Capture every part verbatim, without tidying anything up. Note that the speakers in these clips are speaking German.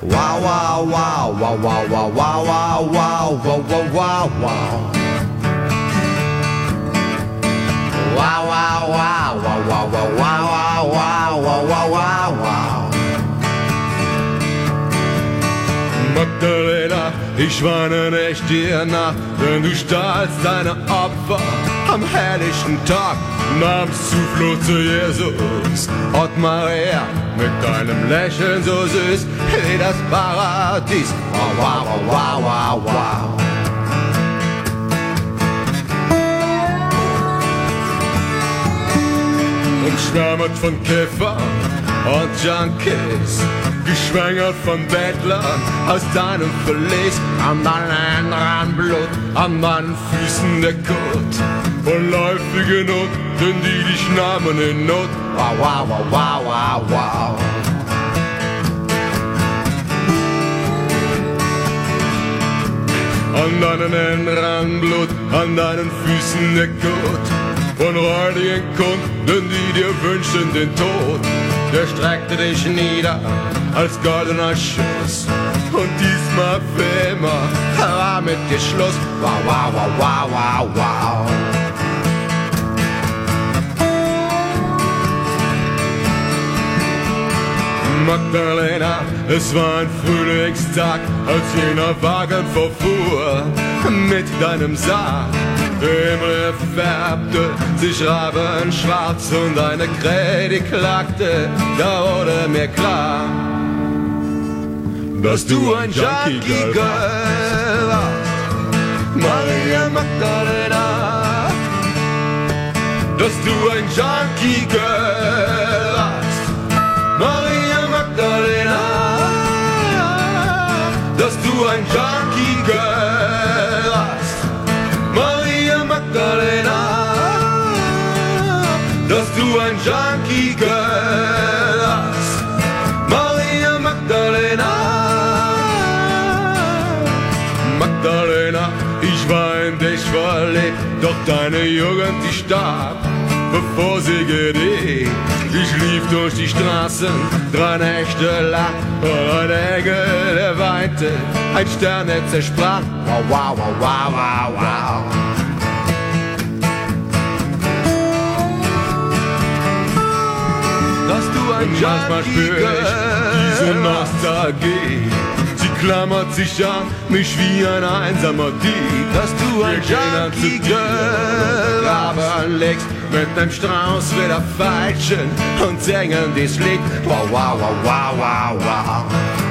Wow, wow, wow, wow, wow, wow, wow, wow, wow, wow, wow, wow, wow. Wow, wow, wow, wow, wow, wow, wow, wow, wow, wow, wow, wow. Magdalena, ich weine nicht dir nach, denn du stahlst deine Opfer am herrlichen Tag, nahmst Zuflucht zu Jesus und Maria mit deinem Lächeln so süß wie das Paradies. Wow, wow, wow, wow, wow, wow. Umschwärmt von Käfern und Junkies, geschwängert von Bettlern aus deinem Verlies. An deinen Händen Blut, an deinen Füßen der Kot von läufigen Unten, die dich nahmen in Not. Wow, wow, wow, wow, wow, wow. An deinen Händen Blut, an deinen Füßen der Kot von räudigen Kunden, die dir wünschen den Tod. Der streckte dich nieder als goldener Schuss und diesmal für immer war mit dir Schluss. Wow, wow, wow, wow, wow, wow. Magdalena, es war ein Frühlingstag, als jener Wagen verfuhr mit deinem Sarg. Der Himmel färbte sich rabenschwarz und eine Krähe, die klagte, da wurde mir klar, dass du ein Junkie-Girl warst, Maria Magdalena. Dass du ein Junkie-Girl warst, Maria Magdalena. Dass du ein Junkie-Girl warst, Maria Magdalena. Dass du ein Junkie-Girl warst, Maria Magdalena. Magdalena, ich war in dich verliebt, doch deine Jugend, die starb, bevor sie gedieh. Ich lief durch die Straßen, drei Nächte lang, und ein Engel, der weinte, ein Stern, der zersprach. Wow, wow, wow, wow, wow, wow. Dass du ein Manchmal spür ich diese Nostalgie. Sie klammert sich an mich wie ein einsamer Dieb. Dass du ein Junkie-Girl legst mit nem Strauß wieder Veilchen und singen dies Lied. Wow, wow, wow, wow, wow, wow.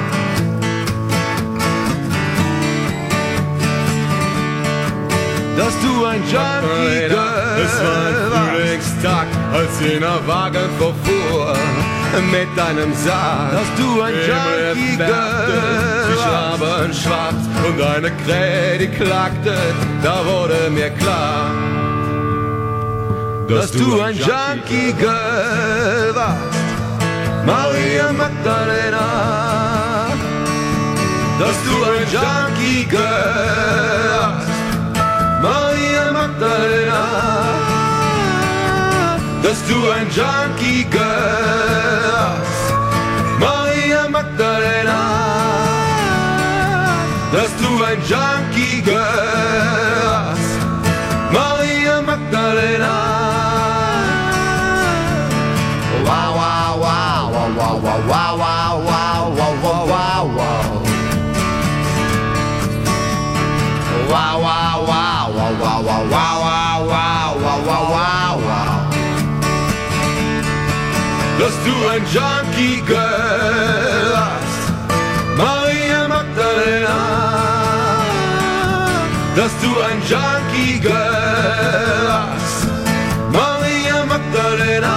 Dass du ein Junkie-Girl, es war ein Frühlingstag, als jener Wagen verfuhr mit deinem Sarg. Dass du ein Junkie-Girl, sich rabenschwarz und eine Krähe, die klagte, da wurde mir klar, dass du ein Junkie-Girl warst, Maria Magdalena. Dass du ein Junkie-Girl warst, Maria Magdalena. Dass du ein Junkie-Girl warst, Maria Magdalena. Dass du ein Junkie-Girl warst, Maria Magdalena. Wow, wow, wow, wow, wow, wow, wow, wow, wow, wow, wow, wow. Wow, wow, wow, wow, wow, wow, wow, wow, wow, wow, wow, wow, wow. Dass du ein Junkie-Girl warst, Maria Magdalena. Dass du ein Junkie-Girl warst, Maria Magdalena.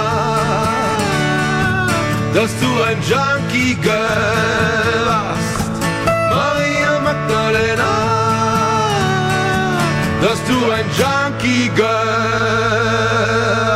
Dass du ein Junkie-Girl warst, Maria Magdalena. Dass du ein Junkie-Girl